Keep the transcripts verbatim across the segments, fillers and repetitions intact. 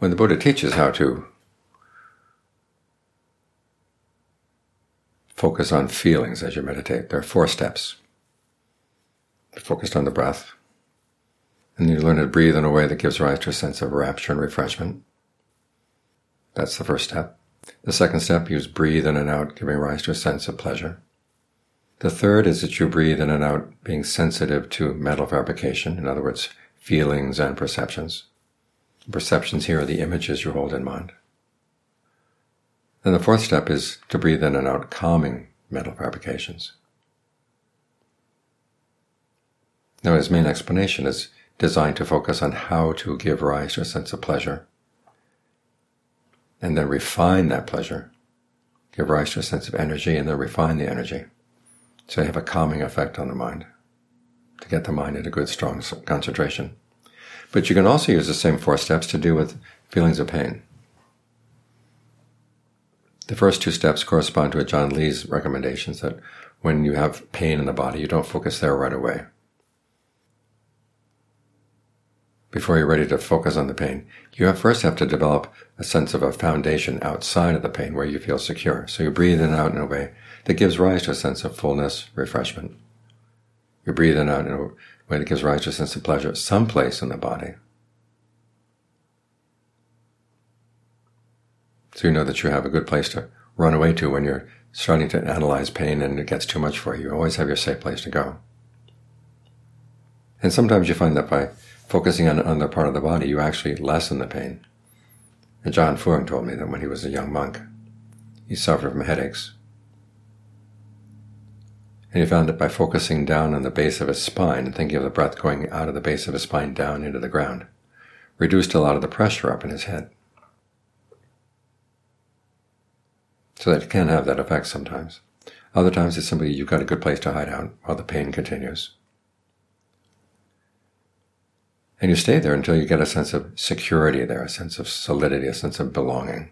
when the Buddha teaches how to focus on feelings as you meditate, there are four steps. You're focused on the breath, and you learn to breathe in a way that gives rise to a sense of rapture and refreshment. That's the first step. The second step, you breathe in and out, giving rise to a sense of pleasure. The third is that you breathe in and out, being sensitive to mental fabrication, in other words, feelings and perceptions. Perceptions here are the images you hold in mind. Then the fourth step is to breathe in and out, calming mental fabrications. Now, his main explanation is designed to focus on how to give rise to a sense of pleasure, and then refine that pleasure, give rise to a sense of energy, and then refine the energy. So you have a calming effect on the mind, to get the mind into good, strong concentration. But you can also use the same four steps to deal with feelings of pain. The first two steps correspond to Ajaan Lee's recommendations that when you have pain in the body, you don't focus there right away. Before you're ready to focus on the pain, you have first have to develop a sense of a foundation outside of the pain where you feel secure. So you breathe in and out in a way that gives rise to a sense of fullness, refreshment. You breathe in and out in a way that gives rise to a sense of pleasure someplace in the body. So you know that you have a good place to run away to when you're starting to analyze pain and it gets too much for you. You always have your safe place to go. And sometimes you find that by focusing on another part of the body, you actually lessen the pain. And Ajaan Fuang told me that when he was a young monk, he suffered from headaches. And he found that by focusing down on the base of his spine and thinking of the breath going out of the base of his spine down into the ground, reduced a lot of the pressure up in his head. So that it can have that effect sometimes. Other times it's simply you've got a good place to hide out while the pain continues. And you stay there until you get a sense of security there, a sense of solidity, a sense of belonging.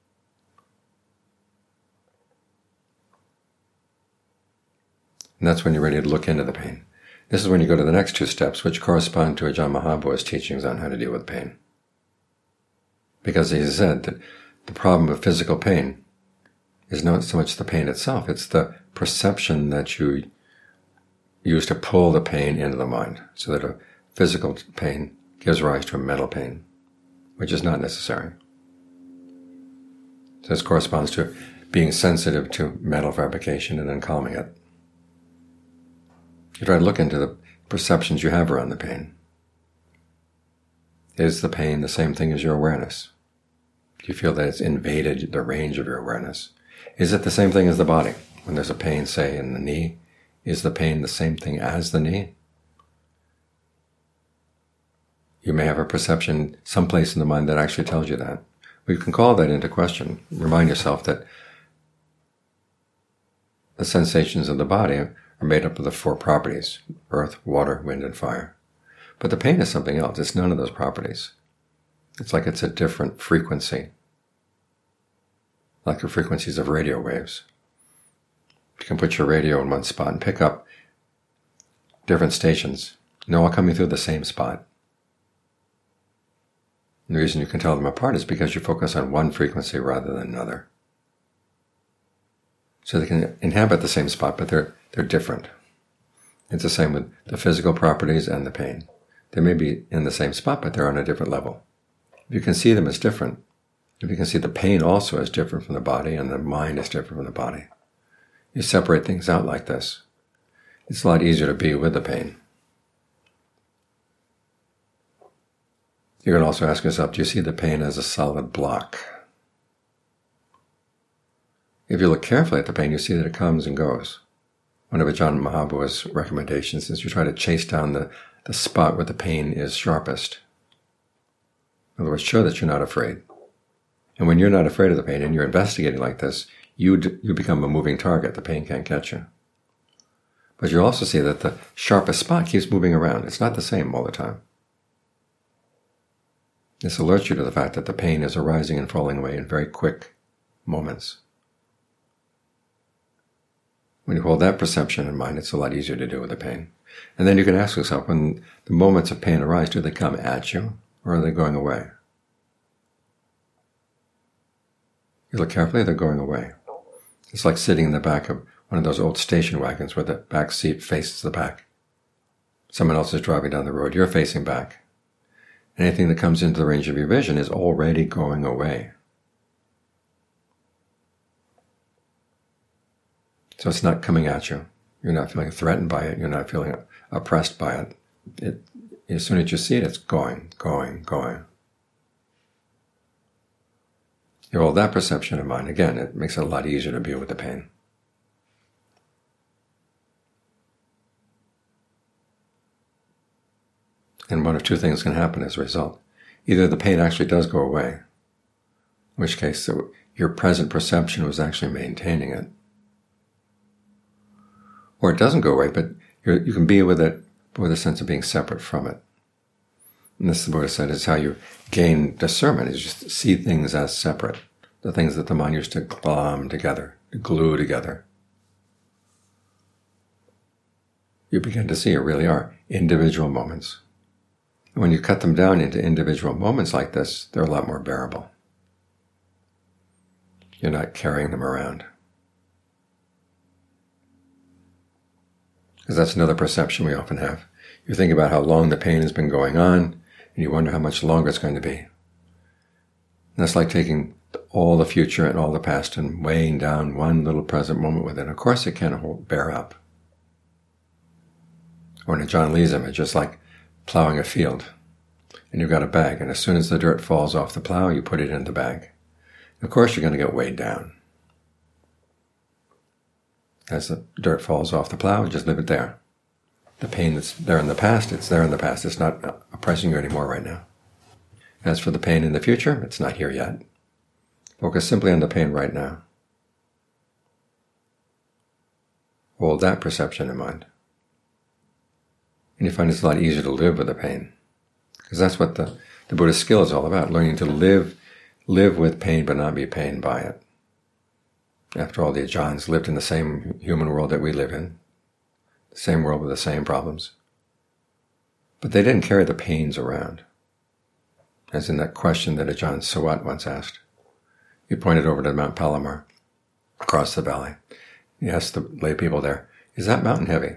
And that's when you're ready to look into the pain. This is when you go to the next two steps, which correspond to Ajahn Mahabohi's teachings on how to deal with pain. Because he said that the problem of physical pain is not so much the pain itself, it's the perception that you use to pull the pain into the mind, so that a physical pain gives rise to a mental pain, which is not necessary. So this corresponds to being sensitive to mental fabrication and then calming it. You try to look into the perceptions you have around the pain. Is the pain the same thing as your awareness? Do you feel that it's invaded the range of your awareness? Is it the same thing as the body? When there's a pain, say, in the knee, is the pain the same thing as the knee? You may have a perception someplace in the mind that actually tells you that. We can call that into question. Remind yourself that the sensations of the body are made up of the four properties: earth, water, wind, and fire. But the pain is something else. It's none of those properties. It's like it's a different frequency, like the frequencies of radio waves. You can put your radio in one spot and pick up different stations, and they're all coming through the same spot. And the reason you can tell them apart is because you focus on one frequency rather than another. So they can inhabit the same spot, but they're they're different. It's the same with the physical properties and the pain. They may be in the same spot, but they're on a different level. If you can see them as different, if you can see the pain also as different from the body and the mind is different from the body, you separate things out like this, it's a lot easier to be with the pain. You can also ask yourself, do you see the pain as a solid block? If you look carefully at the pain, you see that it comes and goes. One of Ajahn Mahabohi's recommendations is you try to chase down the, the spot where the pain is sharpest. In other words, show that you're not afraid. And when you're not afraid of the pain and you're investigating like this, you, d- you become a moving target. The pain can't catch you. But you also see that the sharpest spot keeps moving around. It's not the same all the time. This alerts you to the fact that the pain is arising and falling away in very quick moments. When you hold that perception in mind, it's a lot easier to deal with the pain. And then you can ask yourself, when the moments of pain arise, do they come at you or are they going away? You look carefully, they're going away. It's like sitting in the back of one of those old station wagons where the back seat faces the back. Someone else is driving down the road. You're facing back. Anything that comes into the range of your vision is already going away. So it's not coming at you. You're not feeling threatened by it. You're not feeling oppressed by it. It, as soon as you see it, it's going, going, going. You hold that perception in mind. Again, it makes it a lot easier to be with the pain. And one of two things can happen as a result. Either the pain actually does go away, in which case your present perception was actually maintaining it. Or it doesn't go away, but you're, you can be with it with a sense of being separate from it. And this, the Buddha said, is how you gain discernment, is just see things as separate. The things that the mind used to glom together, glue together. You begin to see it really are individual moments. And when you cut them down into individual moments like this, they're a lot more bearable. You're not carrying them around. Because that's another perception we often have. You think about how long the pain has been going on, and you wonder how much longer it's going to be. And that's like taking all the future and all the past and weighing down one little present moment with it. Of course it can't hold, bear up. Or in a John Lee's image, it's like plowing a field. And you've got a bag, and as soon as the dirt falls off the plow, you put it in the bag. Of course you're going to get weighed down. As the dirt falls off the plow, just leave it there. The pain that's there in the past, it's there in the past. It's not oppressing you anymore right now. As for the pain in the future, it's not here yet. Focus simply on the pain right now. Hold that perception in mind. And you find it's a lot easier to live with the pain. Because that's what the, the Buddhist skill is all about, learning to live, live with pain but not be pained by it. After all, the Ajahns lived in the same human world that we live in, the same world with the same problems. But they didn't carry the pains around. As in that question that Ajahn Suwat once asked. He pointed over to Mount Palomar, across the valley. He asked the lay people there, is that mountain heavy?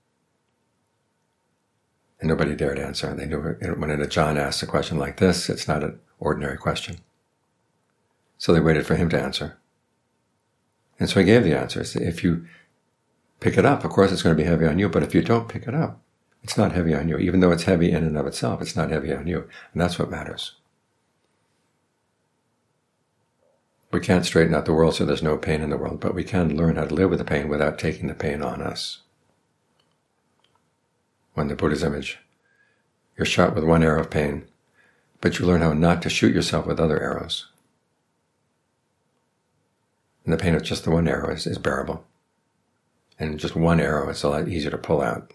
And nobody dared answer. They knew when an Ajahn asks a question like this, it's not an ordinary question. So they waited for him to answer. And so he gave the answer. If you pick it up, of course it's going to be heavy on you, but if you don't pick it up, it's not heavy on you. Even though it's heavy in and of itself, it's not heavy on you. And that's what matters. We can't straighten out the world so there's no pain in the world, but we can learn how to live with the pain without taking the pain on us. When the Buddha's image, you're shot with one arrow of pain, but you learn how not to shoot yourself with other arrows. And the pain of just the one arrow is, is bearable. And just one arrow is a lot easier to pull out.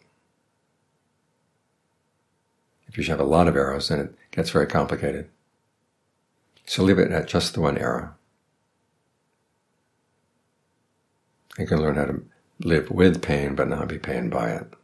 If you have a lot of arrows, then it gets very complicated. So leave it at just the one arrow. You can learn how to live with pain, but not be pained by it.